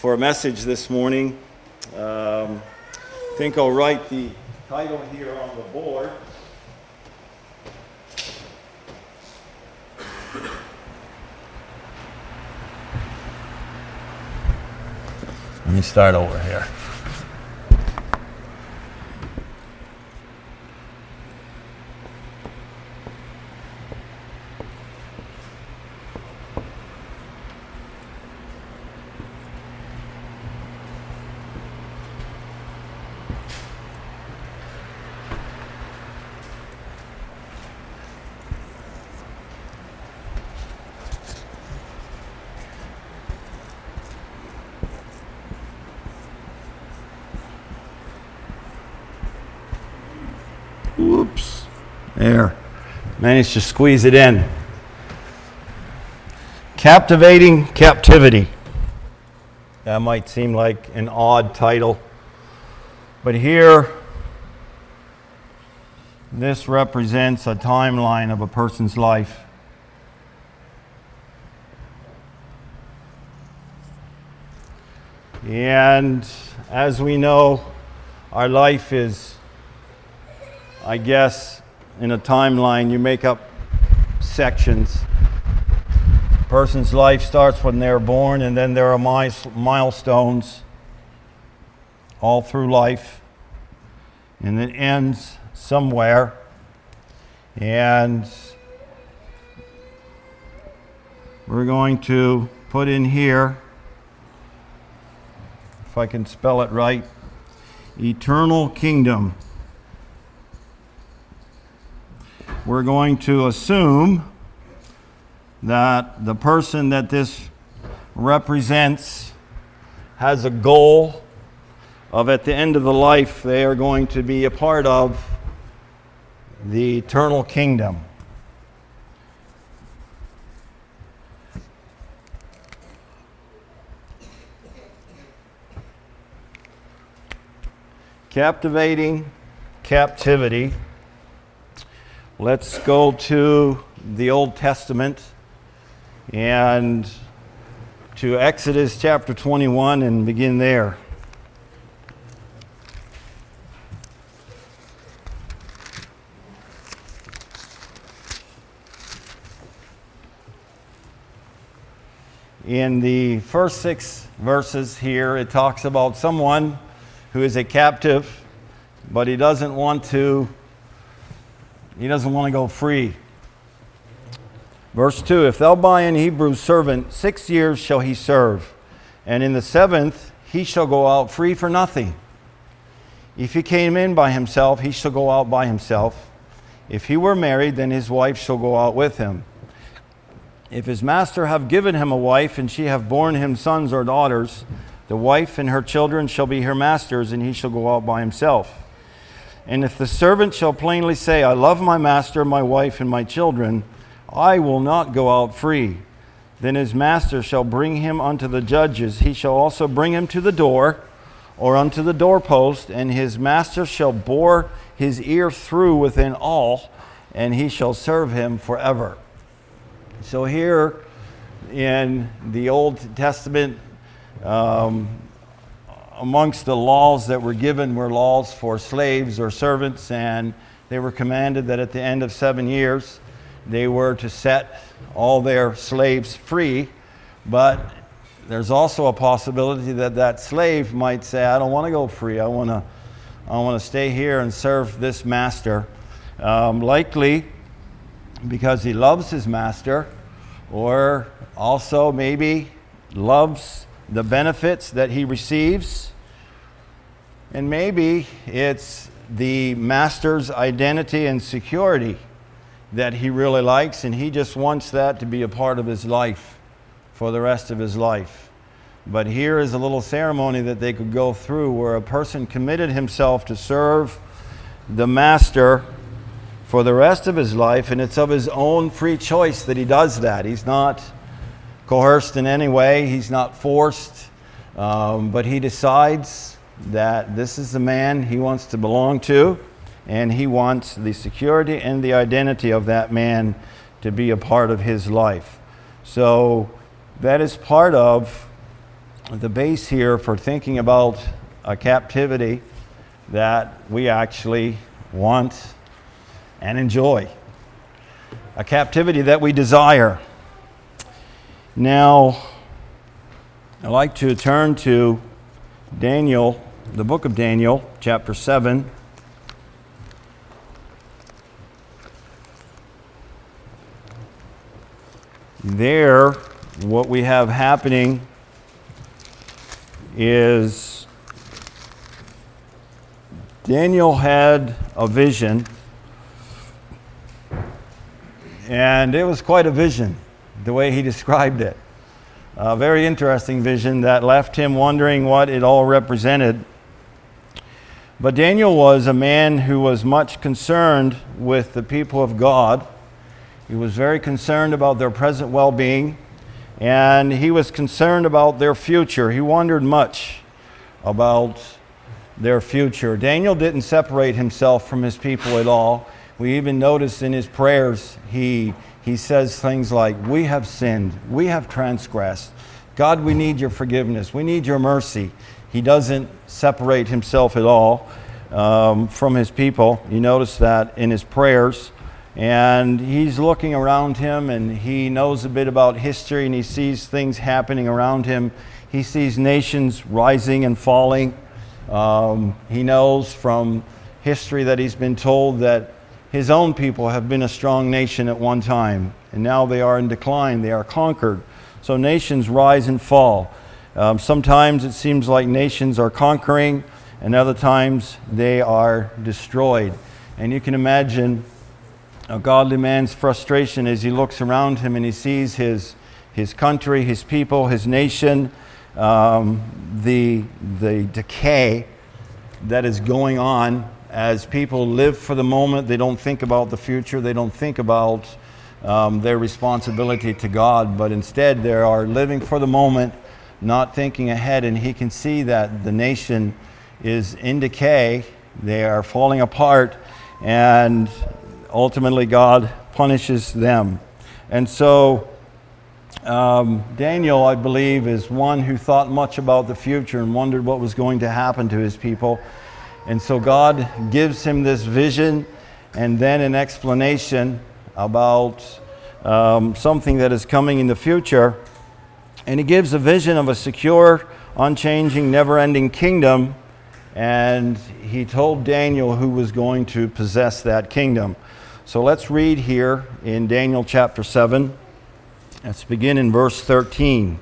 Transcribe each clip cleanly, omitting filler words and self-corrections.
for a message this morning. I think I'll write the title here on the board. Let me start over here. Whoops. There. Managed to squeeze it in. Captivating Captivity. That might seem like an odd title. But here, this represents a timeline of a person's life. And as we know, our life is, I guess, in a timeline, you make up sections. A person's life starts when they're born, and then there are milestones all through life, and it ends somewhere. And we're going to put in here, if I can spell it right, Eternal Kingdom. We're going to assume that the person that this represents has a goal of, at the end of the life, they are going to be a part of the eternal kingdom. Captivating Captivity. Let's go to the Old Testament and to Exodus chapter 21 and begin there. In the first 6 verses here, it talks about someone who is a captive, but he doesn't want to go free. Verse 2, if thou buy an Hebrew servant, 6 years shall he serve, and in the 7th he shall go out free for nothing. If he came in by himself, he shall go out by himself. If he were married, then his wife shall go out with him. If his master have given him a wife, and she have borne him sons or daughters, the wife and her children shall be her master's, and he shall go out by himself. And if the servant shall plainly say, I love my master, my wife, and my children, I will not go out free. Then his master shall bring him unto the judges. He shall also bring him to the door, or unto the doorpost, and his master shall bore his ear through within all, and he shall serve him forever. So here in the Old Testament, amongst the laws that were given were laws for slaves or servants, and they were commanded that at the end of 7 years they were to set all their slaves free. But there's also a possibility that that slave might say, I don't want to go free. I want to stay here and serve this master. Likely because he loves his master, or also maybe loves the benefits that he receives. And maybe it's the master's identity and security that he really likes, and he just wants that to be a part of his life for the rest of his life. But here is a little ceremony that they could go through where a person committed himself to serve the master for the rest of his life, and it's of his own free choice that he does that. He's not coerced in any way. He's not forced, but he decides that this is the man he wants to belong to, and he wants the security and the identity of that man to be a part of his life. So that is part of the base here for thinking about a captivity that we actually want and enjoy, a captivity that we desire. Now, I'd like to turn to Daniel, the book of Daniel, chapter 7. There, what we have happening is Daniel had a vision, and it was quite a vision, the way he described it. A very interesting vision that left him wondering what it all represented. But Daniel was a man who was much concerned with the people of God. He was very concerned about their present well-being, and he was concerned about their future. He wondered much about their future. Daniel didn't separate himself from his people at all. We even notice in his prayers, he says things like, "We have sinned, we have transgressed. God, we need your forgiveness, we need your mercy." He doesn't separate himself at all from his people. You notice that in his prayers. And he's looking around him, and he knows a bit about history, and he sees things happening around him. He sees nations rising and falling. He knows from history that he's been told that his own people have been a strong nation at one time, and now they are in decline, they are conquered. So nations rise and fall. Sometimes it seems like nations are conquering, and other times they are destroyed. And you can imagine a godly man's frustration as he looks around him and he sees his country, his people, his nation, the decay that is going on as people live for the moment. They don't think about the future. They don't think about their responsibility to God, but instead they are living for the moment, not thinking ahead. And he can see that the nation is in decay. They are falling apart, and ultimately God punishes them. And so Daniel, I believe, is one who thought much about the future and wondered what was going to happen to his people. And so God gives him this vision and then an explanation about something that is coming in the future. And he gives a vision of a secure, unchanging, never-ending kingdom. And he told Daniel who was going to possess that kingdom. So let's read here in Daniel chapter 7. Let's begin in verse 13.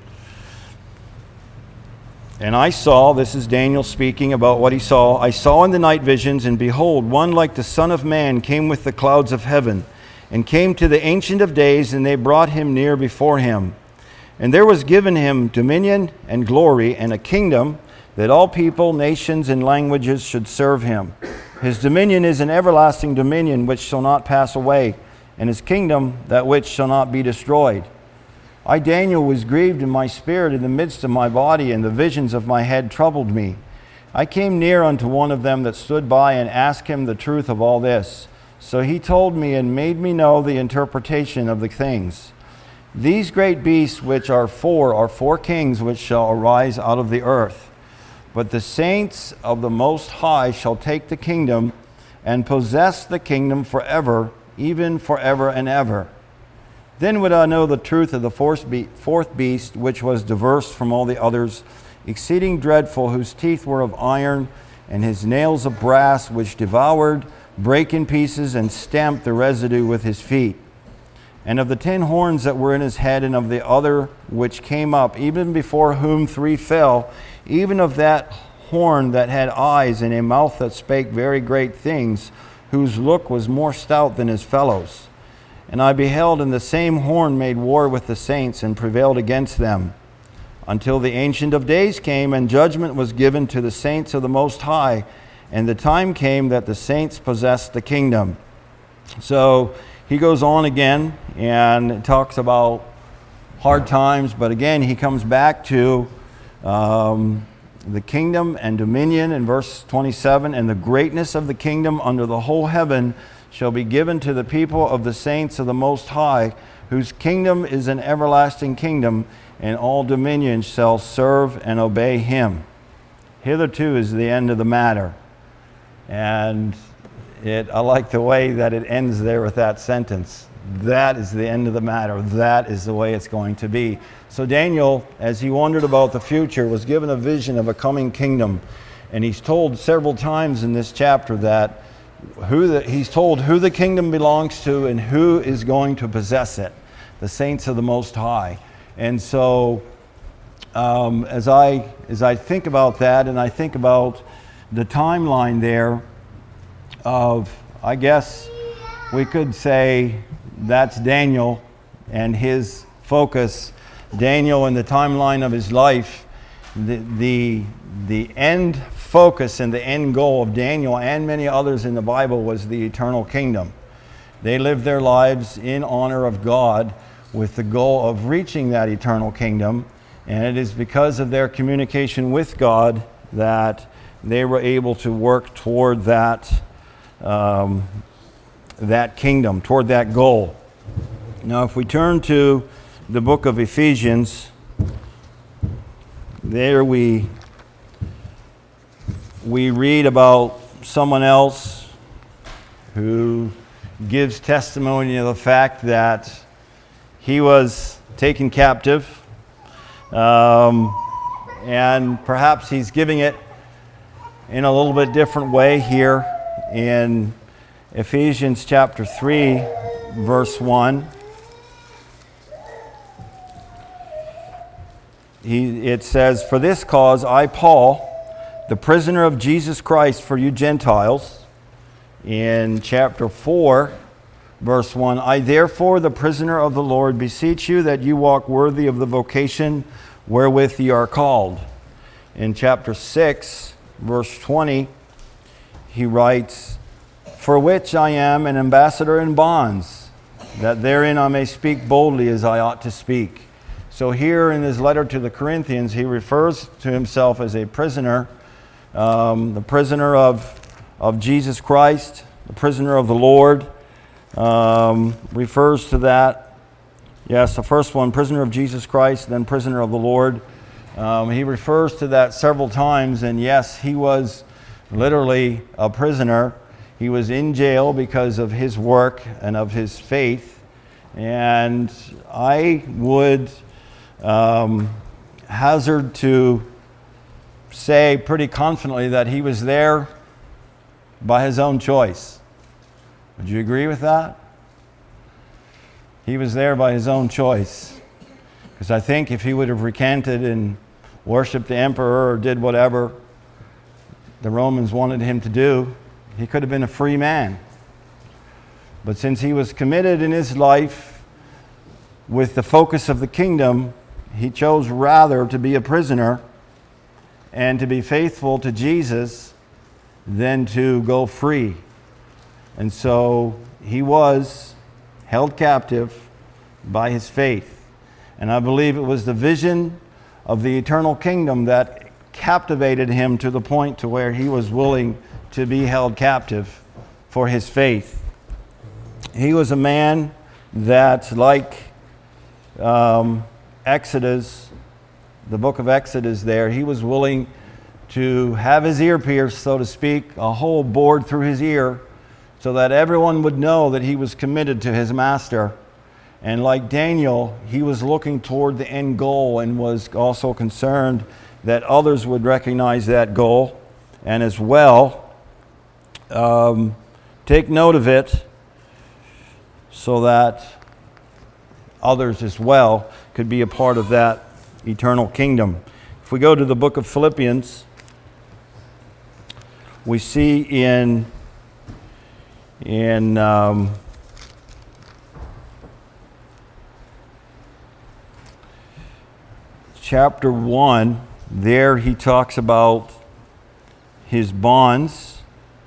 "And I saw," this is Daniel speaking about what he saw, "I saw in the night visions, and behold, one like the Son of Man came with the clouds of heaven, and came to the Ancient of Days, and they brought him near before him. And there was given him dominion and glory and a kingdom, that all people, nations, and languages should serve him. His dominion is an everlasting dominion which shall not pass away, and his kingdom that which shall not be destroyed. I, Daniel, was grieved in my spirit in the midst of my body, and the visions of my head troubled me. I came near unto one of them that stood by, and asked him the truth of all this. So he told me and made me know the interpretation of the things. These great beasts which are four kings which shall arise out of the earth. But the saints of the Most High shall take the kingdom and possess the kingdom forever, even forever and ever. Then would I know the truth of the fourth beast, which was diverse from all the others, exceeding dreadful, whose teeth were of iron, and his nails of brass, which devoured, brake in pieces, and stamped the residue with his feet. And of the 10 horns that were in his head, and of the other which came up, even before whom 3 fell, even of that horn that had eyes, and a mouth that spake very great things, whose look was more stout than his fellows. And I beheld, and the same horn made war with the saints, and prevailed against them, until the Ancient of Days came, and judgment was given to the saints of the Most High, and the time came that the saints possessed the kingdom." So he goes on again and talks about hard times, but again he comes back to the kingdom and dominion in verse 27, "And the greatness of the kingdom under the whole heaven shall be given to the people of the saints of the Most High, whose kingdom is an everlasting kingdom, and all dominions shall serve and obey him. Hitherto is the end of the matter. And I like the way that it ends there with that sentence. That is the end of the matter. That is the way it's going to be. So Daniel, as he wondered about the future, was given a vision of a coming kingdom. And he's told several times in this chapter that he's told who the kingdom belongs to and who is going to possess it, the saints of the Most High. And so as I think about that, and I think about the timeline there of, I guess we could say that's Daniel and his focus, Daniel and the timeline of his life, the end focus and the end goal of Daniel and many others in the Bible was the eternal kingdom. They lived their lives in honor of God with the goal of reaching that eternal kingdom, and it is because of their communication with God that they were able to work toward that kingdom, toward that goal. Now, if we turn to the book of Ephesians, there we read about someone else who gives testimony of the fact that he was taken captive, and perhaps he's giving it in a little bit different way here in Ephesians chapter 3, verse 1. It says, "For this cause I, Paul, the prisoner of Jesus Christ for you Gentiles." In chapter 4, verse 1, "I therefore, the prisoner of the Lord, beseech you that you walk worthy of the vocation wherewith ye are called." In chapter 6, verse 20, he writes, "For which I am an ambassador in bonds, that therein I may speak boldly as I ought to speak." So here in his letter to the Corinthians, he refers to himself as a prisoner, the prisoner of Jesus Christ, the prisoner of the Lord, refers to that. Yes, the first one, prisoner of Jesus Christ, then prisoner of the Lord. He refers to that several times, and yes, he was literally a prisoner. He was in jail because of his work and of his faith, and I would hazard to say pretty confidently that he was there by his own choice. Would you agree with that? He was there by his own choice. Because I think if he would have recanted and worshiped the emperor or did whatever the Romans wanted him to do, he could have been a free man. But since he was committed in his life with the focus of the kingdom, he chose rather to be a prisoner and to be faithful to Jesus than to go free. And so he was held captive by his faith. And I believe it was the vision of the eternal kingdom that captivated him to the point to where he was willing to be held captive for his faith. He was a man that, like Exodus, the book of Exodus there, he was willing to have his ear pierced, so to speak, a hole bored through his ear, so that everyone would know that he was committed to his master. And like Daniel, he was looking toward the end goal and was also concerned that others would recognize that goal and as well take note of it so that others as well could be a part of that eternal kingdom. If we go to the book of Philippians, we see in chapter 1, there he talks about his bonds.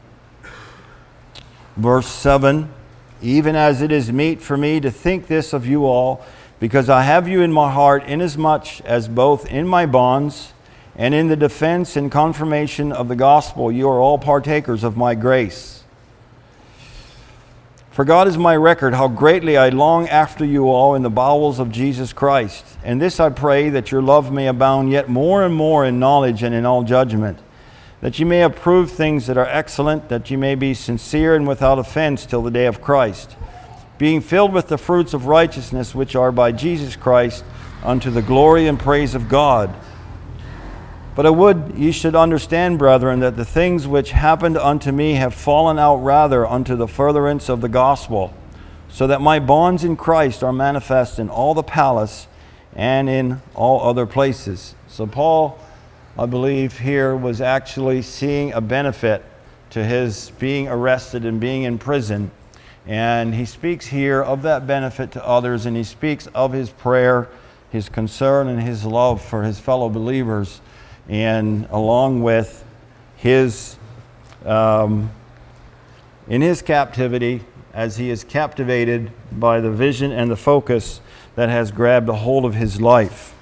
Verse 7, "Even as it is meet for me to think this of you all, because I have you in my heart, inasmuch as both in my bonds and in the defense and confirmation of the gospel you are all partakers of my grace." For God is my record, how greatly I long after you all in the bowels of Jesus Christ. And this I pray, that your love may abound yet more and more in knowledge and in all judgment, that you may approve things that are excellent, that you may be sincere and without offense till the day of Christ, being filled with the fruits of righteousness which are by Jesus Christ, unto the glory and praise of God. But I would ye should understand, brethren, that the things which happened unto me have fallen out rather unto the furtherance of the gospel, so that my bonds in Christ are manifest in all the palace and in all other places. So Paul, I believe, here was actually seeing a benefit to his being arrested and being in prison. And he speaks here of that benefit to others, and he speaks of his prayer, his concern, and his love for his fellow believers. And along with his, in his captivity, as he is captivated by the vision and the focus that has grabbed a hold of his life.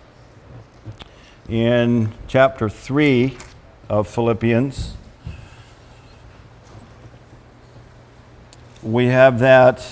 In chapter 3 of Philippians, we have that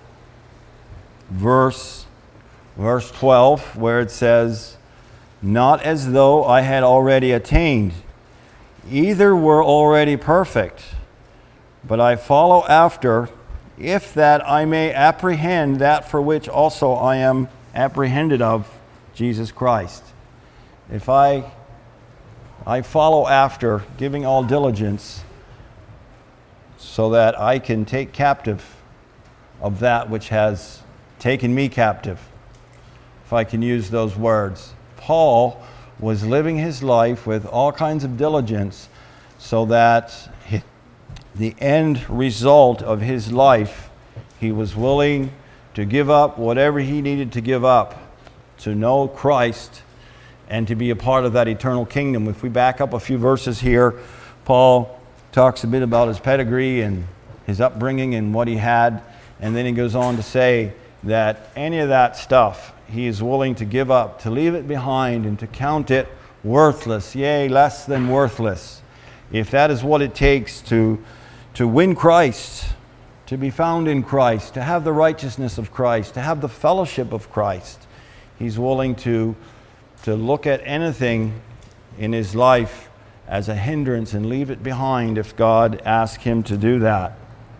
verse 12, where it says, not as though I had already attained, either were already perfect, but I follow after, if that I may apprehend that for which also I am apprehended of Jesus Christ. If I follow after, giving all diligence, so that I can take captive of that which has taken me captive, if I can use those words. Paul was living his life with all kinds of diligence, so that the end result of his life, he was willing to give up whatever he needed to give up to know Christ and to be a part of that eternal kingdom. If we back up a few verses here, Paul talks a bit about his pedigree and his upbringing and what he had, and then he goes on to say that any of that stuff he is willing to give up, to leave it behind, and to count it worthless, yea, less than worthless, if that is what it takes to win Christ, to be found in Christ, to have the righteousness of Christ, to have the fellowship of Christ. He's willing to look at anything in his life as a hindrance and leave it behind if God asked him to do that.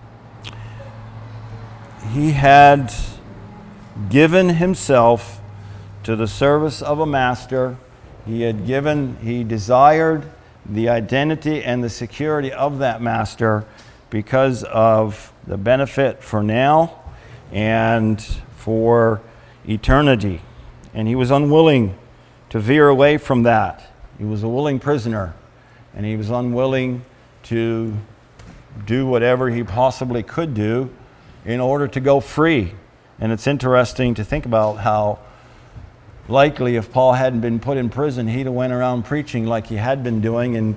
He had given himself to the service of a master. He desired the identity and the security of that master because of the benefit for now and for eternity. And he was unwilling to veer away from that. He was a willing prisoner, and he was unwilling to do whatever he possibly could do in order to go free. And it's interesting to think about how likely if Paul hadn't been put in prison, he'd have went around preaching like he had been doing, and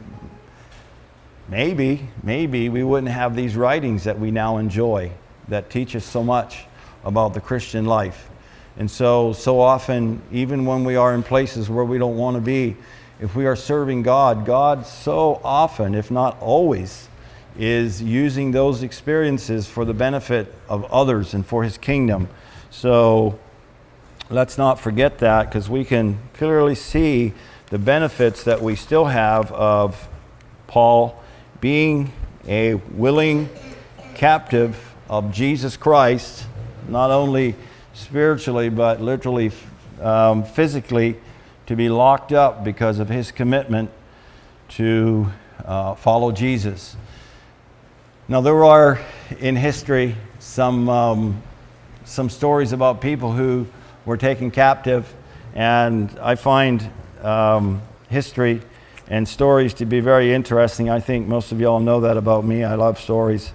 maybe we wouldn't have these writings that we now enjoy that teach us so much about the Christian life. And so often, even when we are in places where we don't want to be, if we are serving God, God so often, if not always, is using those experiences for the benefit of others and for his kingdom. So let's not forget that, because we can clearly see the benefits that we still have of Paul being a willing captive of Jesus Christ, not only spiritually but literally physically, to be locked up because of his commitment to follow Jesus. Now, there are in history some stories about people who were taken captive, and I find history and stories to be very interesting. I think most of y'all know that about me. I love stories.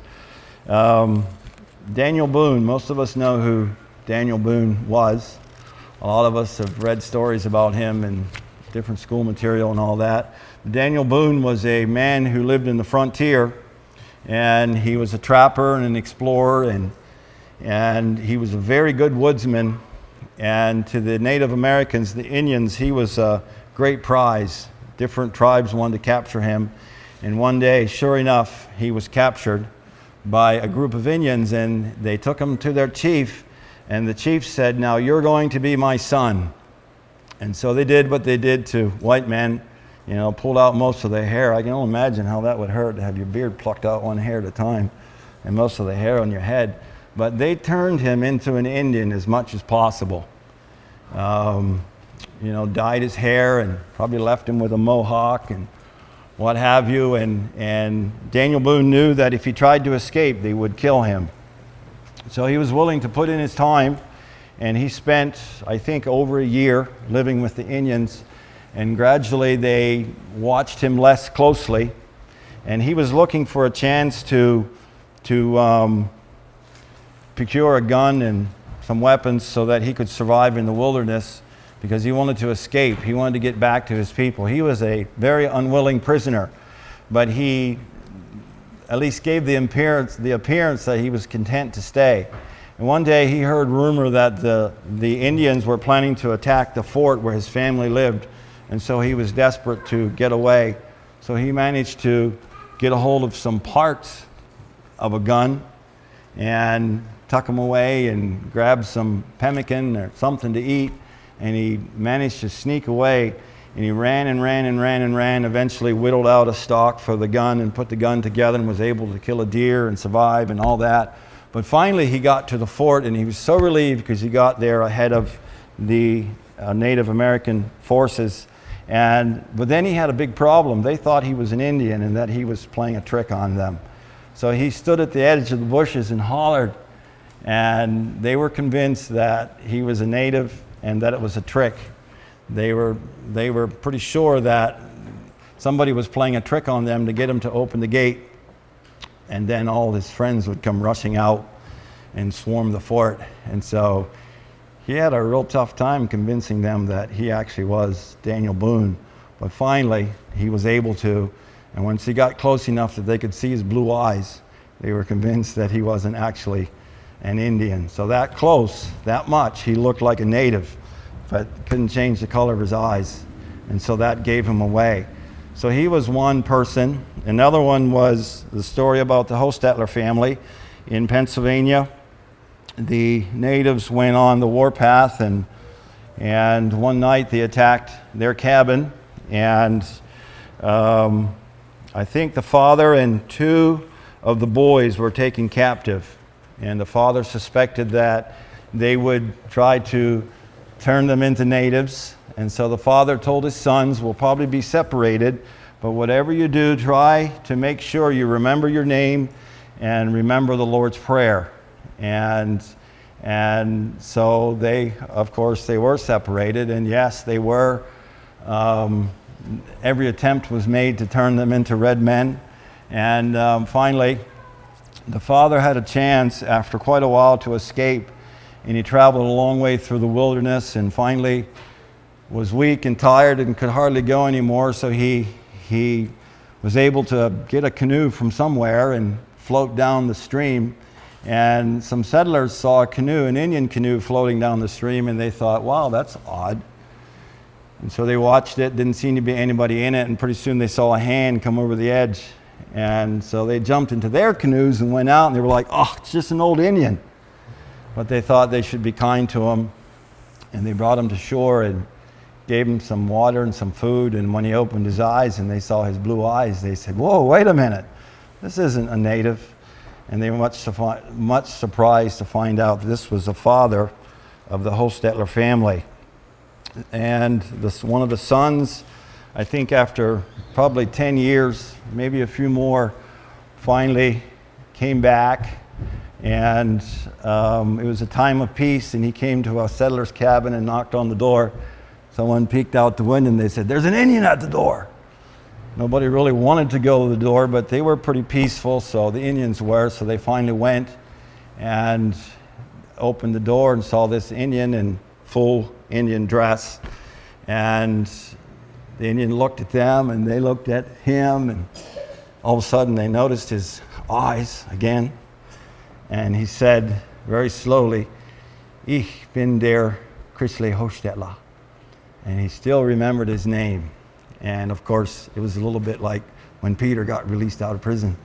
Daniel Boone, most of us know who Daniel Boone was. A lot of us have read stories about him and different school material and all that. Daniel Boone was a man who lived in the frontier, and he was a trapper and an explorer, and he was a very good woodsman. And to the Native Americans, the Indians, he was a great prize. Different tribes wanted to capture him. And one day, sure enough, he was captured by a group of Indians, and they took him to their chief, and the chief said, "Now you're going to be my son." And so they did what they did to white men, pulled out most of their hair. I can only imagine how that would hurt to have your beard plucked out one hair at a time and most of the hair on your head. But they turned him into an Indian as much as possible. Dyed his hair and probably left him with a mohawk and what have you. And Daniel Boone knew that if he tried to escape, they would kill him. So he was willing to put in his time, and he spent, I think, over a year living with the Indians, and gradually they watched him less closely, and he was looking for a chance to procure a gun and some weapons so that he could survive in the wilderness, because he wanted to escape. He wanted to get back to his people. He was a very unwilling prisoner, but he at least gave the appearance that he was content to stay. And one day he heard rumor that the Indians were planning to attack the fort where his family lived, and so he was desperate to get away. So he managed to get a hold of some parts of a gun and tuck them away and grab some pemmican or something to eat. And he managed to sneak away, and he ran and ran and ran and ran, eventually whittled out a stock for the gun and put the gun together and was able to kill a deer and survive and all that. But finally he got to the fort, and he was so relieved because he got there ahead of the Native American forces. But then he had a big problem. They thought he was an Indian and that he was playing a trick on them. So he stood at the edge of the bushes and hollered, and they were convinced that he was a native and that it was a trick. They were pretty sure that somebody was playing a trick on them to get him to open the gate, and then all his friends would come rushing out and swarm the fort. And so he had a real tough time convincing them that he actually was Daniel Boone. But finally, he was able to, and once he got close enough that they could see his blue eyes, they were convinced that he wasn't actually an Indian. So that close, that much, he looked like a native, but couldn't change the color of his eyes. And so that gave him away. So he was one person. Another one was the story about the Hostetler family in Pennsylvania. The natives went on the warpath, and one night they attacked their cabin, and I think the father and two of the boys were taken captive. And the father suspected that they would try to turn them into natives. And so the father told his sons, "We'll probably be separated, but whatever you do, try to make sure you remember your name and remember the Lord's Prayer." And so they, of course, they were separated. And yes, they were. Every attempt was made to turn them into red men. And finally, the father had a chance after quite a while to escape, and he traveled a long way through the wilderness and finally was weak and tired and could hardly go anymore. So he was able to get a canoe from somewhere and float down the stream. And some settlers saw a canoe, an Indian canoe, floating down the stream, and they thought, "Wow, that's odd." And so they watched it, didn't seem to be anybody in it, and pretty soon they saw a hand come over the edge. And so they jumped into their canoes and went out, and they were like, "Oh, it's just an old Indian." But they thought they should be kind to him, and they brought him to shore and gave him some water and some food. And when he opened his eyes and they saw his blue eyes, they said, "Whoa, wait a minute, this isn't a native." And they were much surprised to find out this was the father of the Hostetler family. And one of the sons, I think after probably 10 years, maybe a few more, finally came back. And it was a time of peace, and he came to a settler's cabin and knocked on the door. Someone peeked out the window and they said, "There's an Indian at the door." Nobody really wanted to go to the door, but they were pretty peaceful, so the Indians were. So they finally went and opened the door and saw this Indian in full Indian dress. And the Indian looked at them, and they looked at him, and all of a sudden they noticed his eyes again. And he said very slowly, "Ich bin der Chrisley Hostetler." And he still remembered his name. And of course, it was a little bit like when Peter got released out of prison.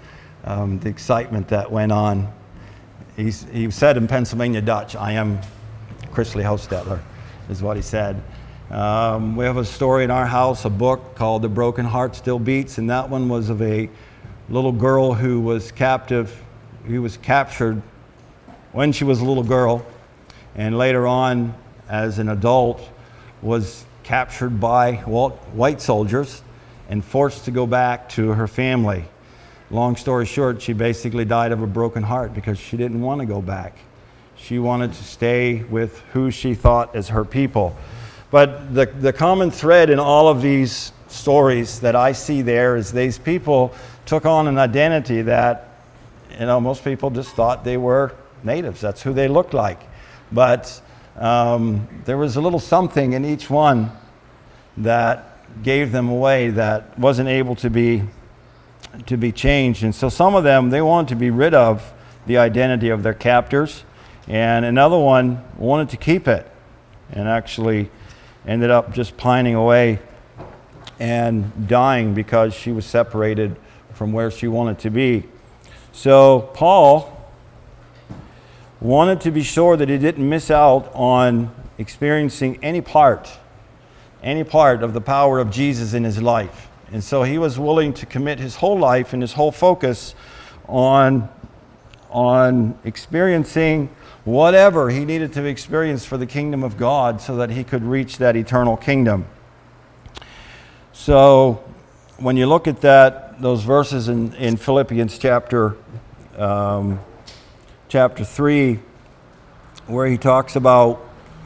the excitement that went on. He said in Pennsylvania Dutch, "I am Chrisley Hostetler," is what he said. We have a story in our house, a book called The Broken Heart Still Beats, and that one was of a little girl who was captive. He was captured when she was a little girl, and later on, as an adult, was captured by white soldiers and forced to go back to her family. Long story short, she basically died of a broken heart because she didn't want to go back. She wanted to stay with who she thought as her people. But the common thread in all of these stories that I see there is these people took on an identity that, most people just thought they were natives. That's who they looked like. But there was a little something in each one that gave them away, that wasn't able to be changed. And so some of them, they wanted to be rid of the identity of their captors, and another one wanted to keep it, and actually ended up just pining away and dying because she was separated from where she wanted to be. So Paul wanted to be sure that he didn't miss out on experiencing any part of the power of Jesus in his life. And so he was willing to commit his whole life and his whole focus on experiencing whatever he needed to experience for the kingdom of God so that he could reach that eternal kingdom. So when you look at those verses in Philippians chapter 3, where he talks about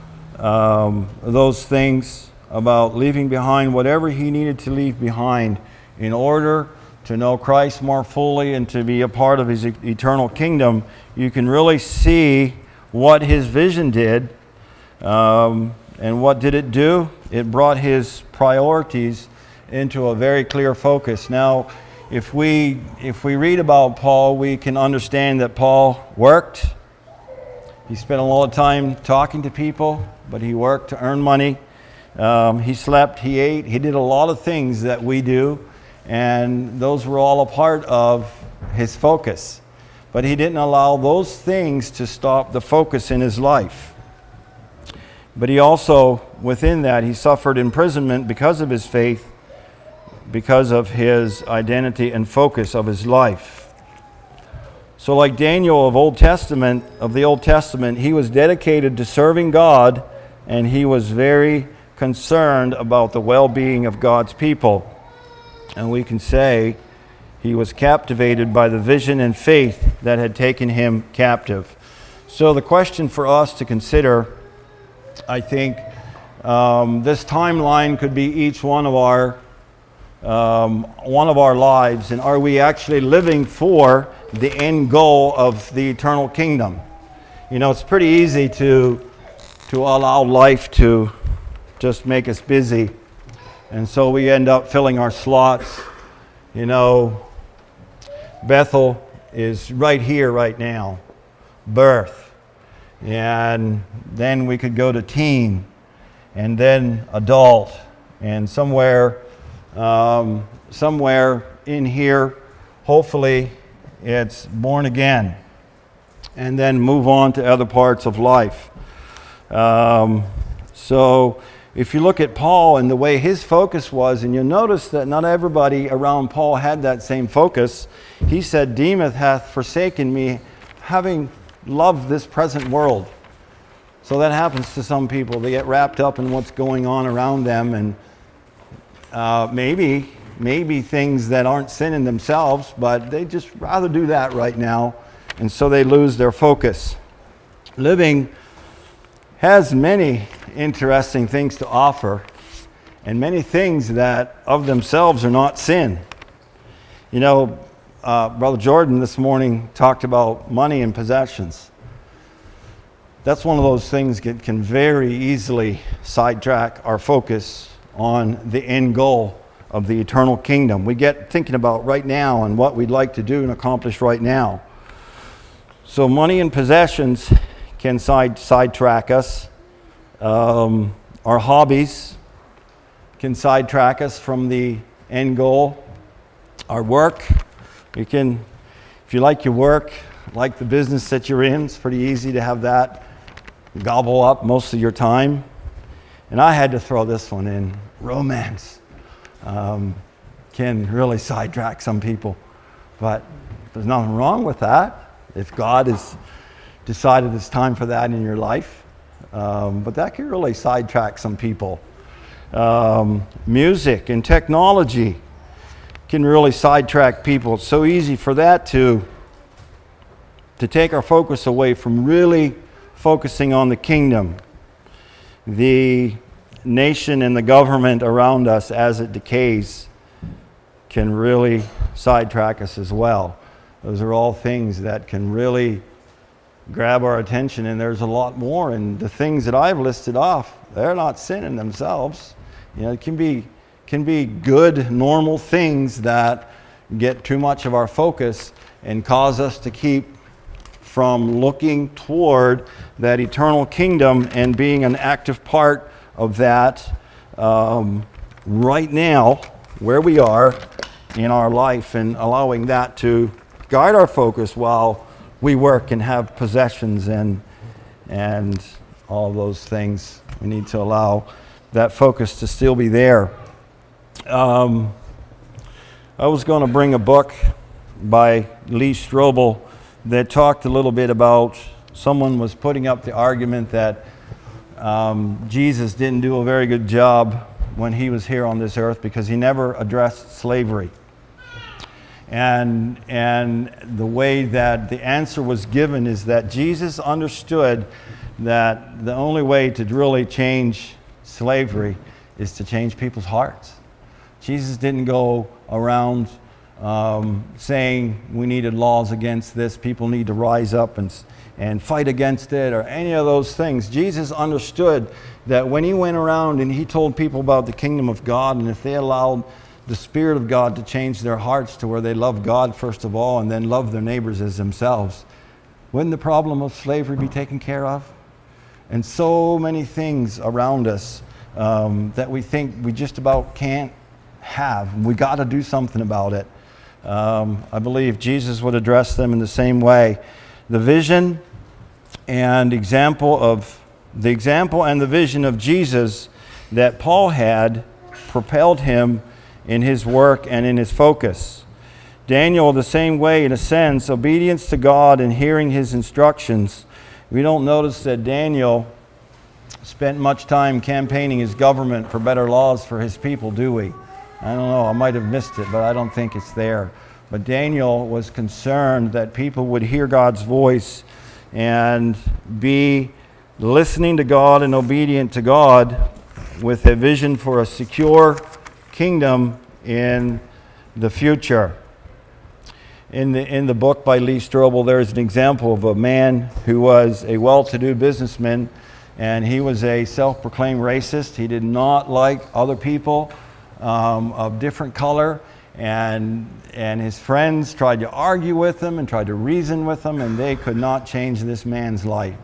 those things, about leaving behind whatever he needed to leave behind in order to know Christ more fully and to be a part of his eternal kingdom, you can really see what his vision did. And what did it do? It brought his priorities into a very clear focus. Now, if we read about Paul, we can understand that Paul worked. He spent a lot of time talking to people, but he worked to earn money. He slept, he ate, he did a lot of things that we do, and those were all a part of his focus. But he didn't allow those things to stop the focus in his life. But he also, within that, he suffered imprisonment because of his faith, because of his identity and focus of his life. So like Daniel of the Old Testament, he was dedicated to serving God, and he was very concerned about the well-being of God's people. And we can say he was captivated by the vision and faith that had taken him captive. So the question for us to consider, I think, this timeline could be each one of our lives, and are we actually living for the end goal of the eternal kingdom? It's pretty easy to allow life to just make us busy, and so we end up filling our slots. Bethel is right here, right now, birth, and then we could go to teen, and then adult, and somewhere in here, hopefully it's born again, and then move on to other parts of life. So if you look at Paul and the way his focus was, and you'll notice that not everybody around Paul had that same focus. He said, "Demas hath forsaken me, having loved this present world." So that happens to some people. They get wrapped up in what's going on around them, and maybe things that aren't sin in themselves, but they just rather do that right now, and so they lose their focus. Living has many interesting things to offer, and many things that of themselves are not sin. Brother Jordan this morning talked about money and possessions. That's one of those things that can very easily sidetrack our focus on the end goal of the eternal kingdom. We get thinking about right now and what we'd like to do and accomplish right now. So money and possessions can sidetrack us. Our hobbies can sidetrack us from the end goal. Our work, we can If you like your work, like the business that you're in, it's pretty easy to have that gobble up most of your time. And I had to throw this one in. Romance can really sidetrack some people. But there's nothing wrong with that if God has decided it's time for that in your life. But that can really sidetrack some people. Music and technology can really sidetrack people. It's so easy for that to take our focus away from really focusing on the kingdom. The nation and the government around us as it decays can really sidetrack us as well. Those are all things that can really grab our attention, and there's a lot more. And the things that I've listed off, they're not sin in themselves. It can be good, normal things that get too much of our focus and cause us to keep from looking toward that eternal kingdom and being an active part of that right now, where we are in our life, and allowing that to guide our focus while we work and have possessions and all those things. We need to allow that focus to still be there. I was going to bring a book by Lee Strobel that talked a little bit about, someone was putting up the argument that Jesus didn't do a very good job when he was here on this earth because he never addressed slavery. And the way that the answer was given is that Jesus understood that the only way to really change slavery is to change people's hearts. Jesus didn't go around saying we needed laws against this, people need to rise up and fight against it, or any of those things. Jesus understood that when he went around and he told people about the kingdom of God, and if they allowed the Spirit of God to change their hearts to where they love God first of all and then love their neighbors as themselves, wouldn't the problem of slavery be taken care of? And so many things around us that we think we just about can't have. We got to do something about it. I believe Jesus would address them in the same way. The vision and the example and the vision of Jesus that Paul had propelled him in his work and in his focus. Daniel, the same way, in a sense, obedience to God and hearing his instructions. We don't notice that Daniel spent much time campaigning his government for better laws for his people, do we? I don't know, I might have missed it, but I don't think it's there. But Daniel was concerned that people would hear God's voice and be listening to God and obedient to God with a vision for a secure kingdom in the future. In the book by Lee Strobel, there is an example of a man who was a well-to-do businessman, and he was a self-proclaimed racist. He did not like other people of different color, and his friends tried to argue with him and tried to reason with him, and they could not change this man's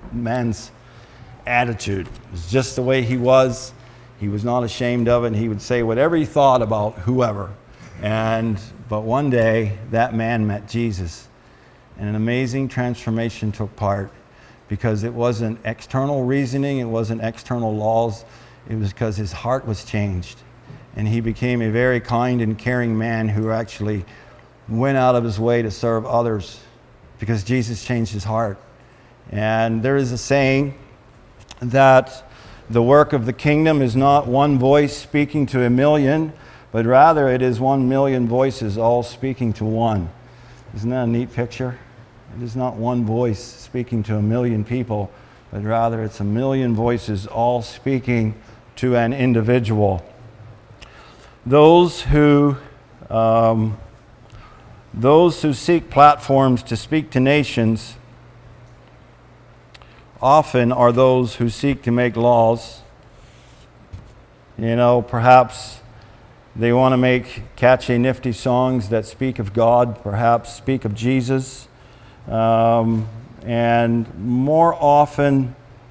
attitude. It was just the way he was. He was not ashamed of it, and he would say whatever he thought about whoever. But one day, that man met Jesus, and an amazing transformation took part, because it wasn't external reasoning, it wasn't external laws, it was because his heart was changed. And he became a very kind and caring man who actually went out of his way to serve others because Jesus changed his heart. And there is a saying that the work of the kingdom is not one voice speaking to a million, but rather it is 1 million voices all speaking to one. Isn't that a neat picture? It is not one voice speaking to a million people, but rather it's 1 million voices all speaking to an individual. Those who seek platforms to speak to nations often are those who seek to make laws. Perhaps they want to make catchy, nifty songs that speak of God, perhaps speak of Jesus. And more often,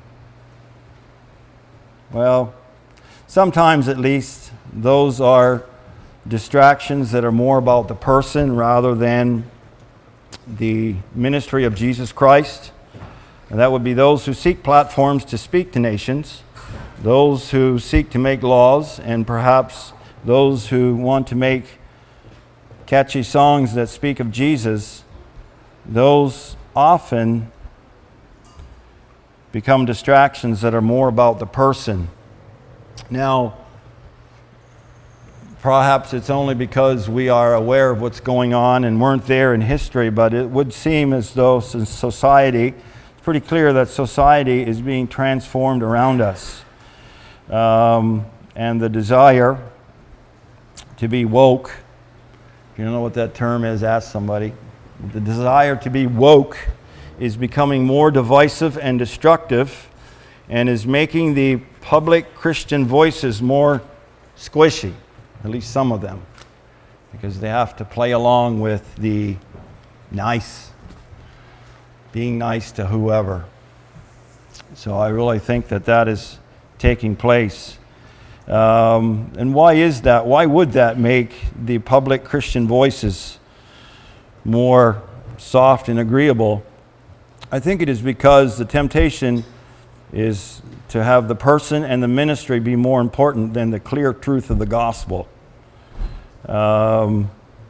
sometimes at least, those are distractions that are more about the person rather than the ministry of Jesus Christ. And that would be those who seek platforms to speak to nations, those who seek to make laws, and perhaps those who want to make catchy songs that speak of Jesus. Those often become distractions that are more about the person. Now, perhaps it's only because we are aware of what's going on and weren't there in history, but it would seem as though society, it's pretty clear that society is being transformed around us. And the desire to be woke, if you don't know what that term is, ask somebody. The desire to be woke is becoming more divisive and destructive and is making the public Christian voices more squishy, at least some of them, because they have to play along with the being nice to whoever. So I really think that is taking place. And why is that? Why would that make the public Christian voices more soft and agreeable? I think it is because the temptation is to have the person and the ministry be more important than the clear truth of the gospel. And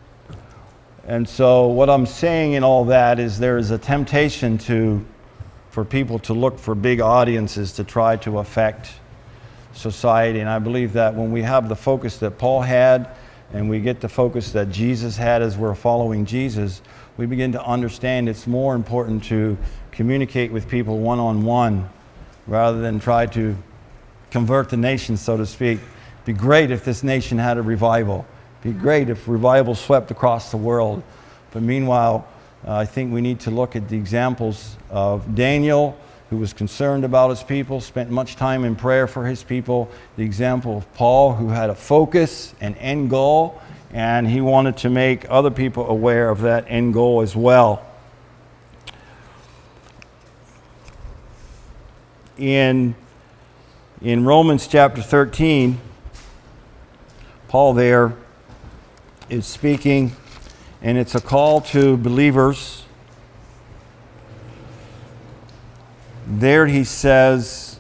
so what I'm saying in all that is there is a temptation for people to look for big audiences to try to affect society. And I believe that when we have the focus that Paul had and we get the focus that Jesus had as we're following Jesus, we begin to understand it's more important to communicate with people one-on-one rather than try to convert the nation, so to speak. It'd be great if this nation had a revival. It'd be great if revival swept across the world. But meanwhile, I think we need to look at the examples of Daniel, who was concerned about his people, spent much time in prayer for his people. The example of Paul, who had a focus, an end goal, and he wanted to make other people aware of that end goal as well. In Romans chapter 13, Paul there is speaking, and it's a call to believers. There he says,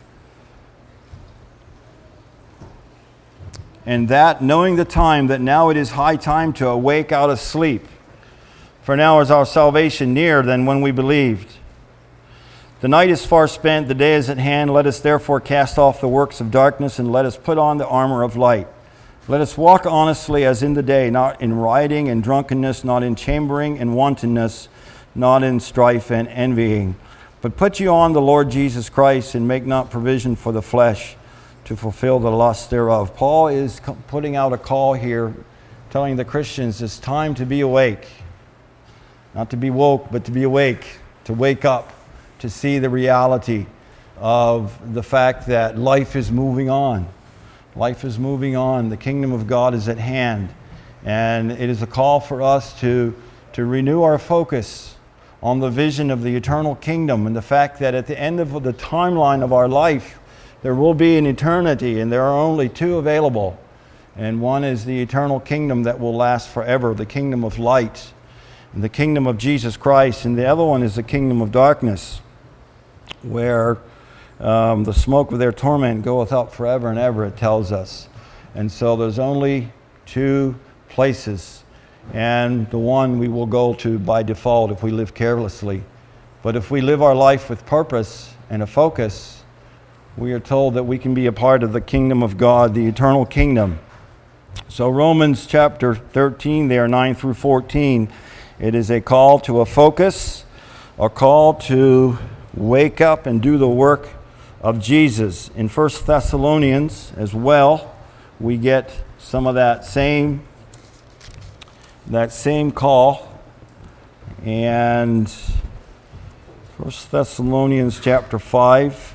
and that, knowing the time, that now it is high time to awake out of sleep. For now is our salvation nearer than when we believed. The night is far spent, the day is at hand. Let us therefore cast off the works of darkness, and let us put on the armor of light. Let us walk honestly as in the day, not in rioting and drunkenness, not in chambering and wantonness, not in strife and envying. But put you on the Lord Jesus Christ, and make not provision for the flesh to fulfill the lust thereof. Paul is putting out a call here, telling the Christians it's time to be awake. Not to be woke, but to be awake, to wake up, to see the reality of the fact that life is moving on. Life is moving on. The kingdom of God is at hand. And it is a call for us to renew our focus on the vision of the eternal kingdom and the fact that at the end of the timeline of our life, there will be an eternity, and there are only two available. And one is the eternal kingdom that will last forever, the kingdom of light, and the kingdom of Jesus Christ. And the other one is the kingdom of darkness, where the smoke of their torment goeth up forever and ever, it tells us. And so there's only two places, and the one we will go to by default if we live carelessly. But if we live our life with purpose and a focus, we are told that we can be a part of the kingdom of God, the eternal kingdom. So Romans chapter 13, there, 9 through 14, it is a call to a focus, a call to wake up and do the work of Jesus. In 1 Thessalonians as well, we get some of that same call. And 1 Thessalonians chapter 5.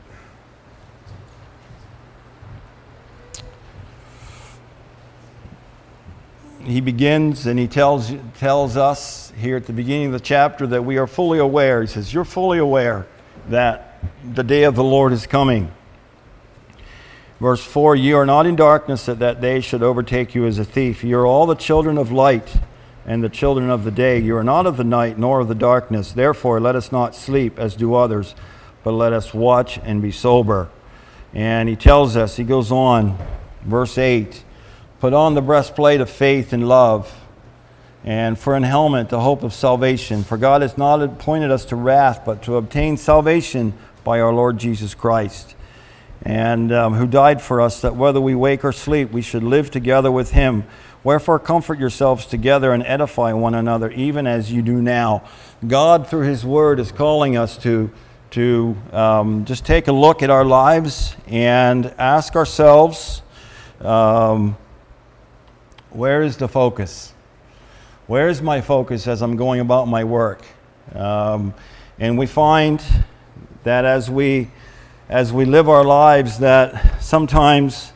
He begins and he tells us here at the beginning of the chapter that we are fully aware. He says, you're fully aware that the day of the Lord is coming. Verse 4, ye are not in darkness, that day should overtake you as a thief. You are all the children of light and the children of the day. You are not of the night, nor of the darkness. Therefore, let us not sleep as do others, but let us watch and be sober. And he tells us, he goes on, verse 8, put on the breastplate of faith and love, and for an helmet, the hope of salvation. For God has not appointed us to wrath, but to obtain salvation by our Lord Jesus Christ, and who died for us, that whether we wake or sleep, we should live together with him. Wherefore comfort yourselves together and edify one another, even as you do now. God, through his word, is calling us to just take a look at our lives and ask ourselves, where is the focus? Where is my focus as I'm going about my work? And we find that as we live our lives, that sometimes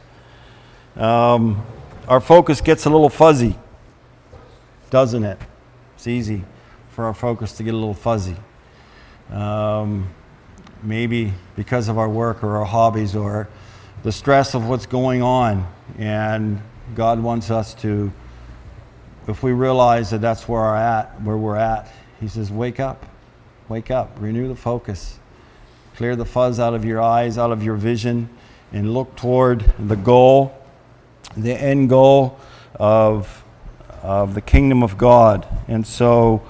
our focus gets a little fuzzy, doesn't it? It's easy for our focus to get a little fuzzy. Maybe because of our work or our hobbies or the stress of what's going on. And God wants us to, if we realize that that's where we're at, he says, wake up, renew the focus. Clear the fuzz out of your eyes, out of your vision, and look toward the goal, the end goal of the kingdom of God. And so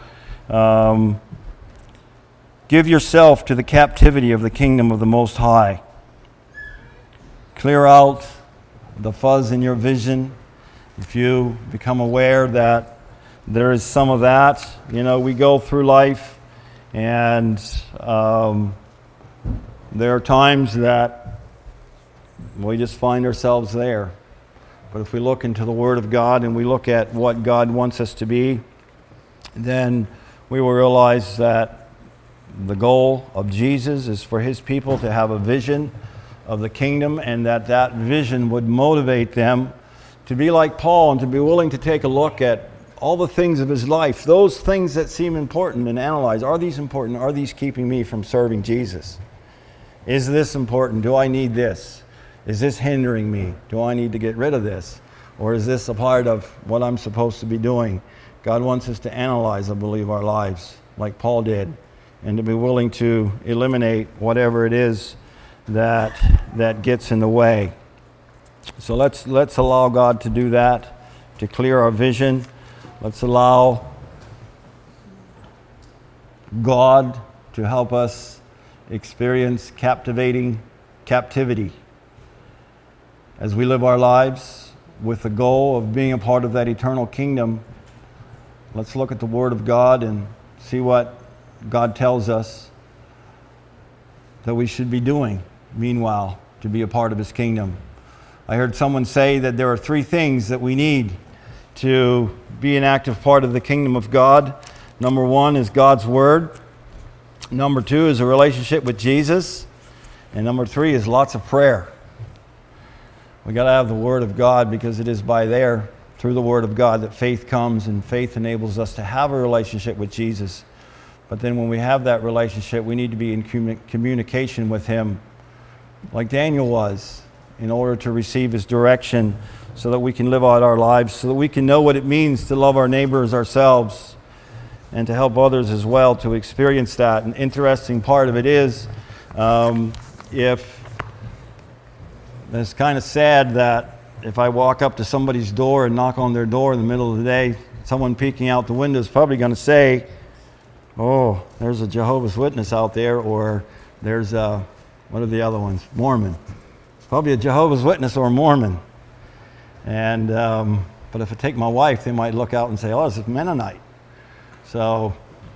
give yourself to the captivity of the kingdom of the Most High. Clear out the fuzz in your vision. If you become aware that there is some of that, we go through life and there are times that we just find ourselves there. But if we look into the Word of God and we look at what God wants us to be, then we will realize that the goal of Jesus is for his people to have a vision of the kingdom, and that vision would motivate them to be like Paul and to be willing to take a look at all the things of his life, those things that seem important, and analyze, are these important? Are these keeping me from serving Jesus? Is this important? Do I need this? Is this hindering me? Do I need to get rid of this? Or is this a part of what I'm supposed to be doing? God wants us to analyze, I believe, our lives like Paul did, and to be willing to eliminate whatever it is that gets in the way. So let's allow God to do that, to clear our vision. Let's allow God to help us experience captivity as we live our lives with the goal of being a part of that eternal kingdom. Let's look at the Word of God and see what God tells us that we should be doing, meanwhile, to be a part of his kingdom. I heard someone say that there are 3 things that we need to be an active part of the kingdom of God. Number 1 is God's Word. Number 2 is a relationship with Jesus. And number 3 is lots of prayer. We got to have the Word of God, because it is through the Word of God, that faith comes, and faith enables us to have a relationship with Jesus. But then when we have that relationship, we need to be in communication with him, like Daniel was, in order to receive his direction, so that we can live out our lives, so that we can know what it means to love our neighbors ourselves, and to help others as well to experience that. An interesting part of it is, if it's kind of sad that if I walk up to somebody's door and knock on their door in the middle of the day, someone peeking out the window is probably going to say, oh, there's a Jehovah's Witness out there, or there's what are the other ones? Mormon. It's probably a Jehovah's Witness or a Mormon. And but if I take my wife, they might look out and say, oh, it's a Mennonite. So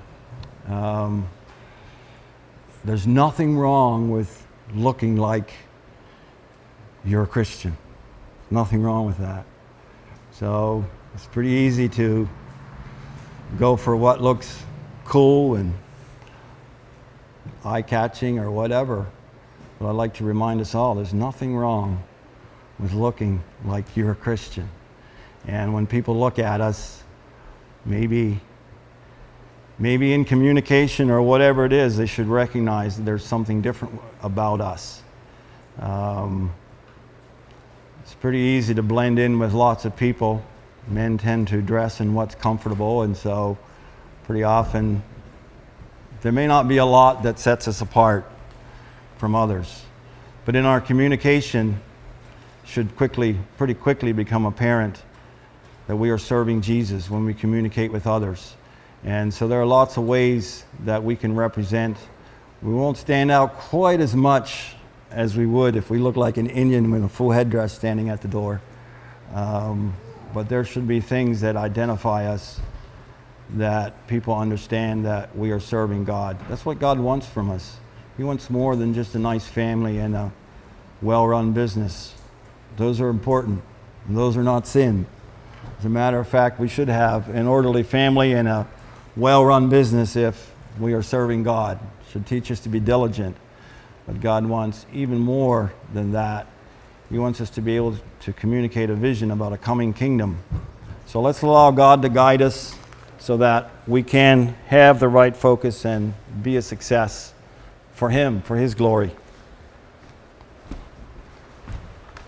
there's nothing wrong with looking like you're a Christian. Nothing wrong with that. So it's pretty easy to go for what looks cool and eye-catching or whatever. But I'd like to remind us all, there's nothing wrong with looking like you're a Christian. And when people look at us, maybe in communication or whatever it is, they should recognize that there's something different about us. It's pretty easy to blend in with lots of people Men tend to dress in what's comfortable, and so pretty often there may not be a lot that sets us apart from others. But in our communication, should pretty quickly become apparent that we are serving Jesus when we communicate with others. And so there are lots of ways that we can represent. We won't stand out quite as much as we would if we look like an Indian with a full headdress standing at the door. But there should be things that identify us, that people understand that we are serving God. That's what God wants from us. He wants more than just a nice family and a well-run business. Those are important, and those are not sin. As a matter of fact, we should have an orderly family and a well-run business if we are serving God. It should teach us to be diligent. But God wants even more than that. He wants us to be able to communicate a vision about a coming kingdom. So let's allow God to guide us so that we can have the right focus and be a success for Him, for His glory.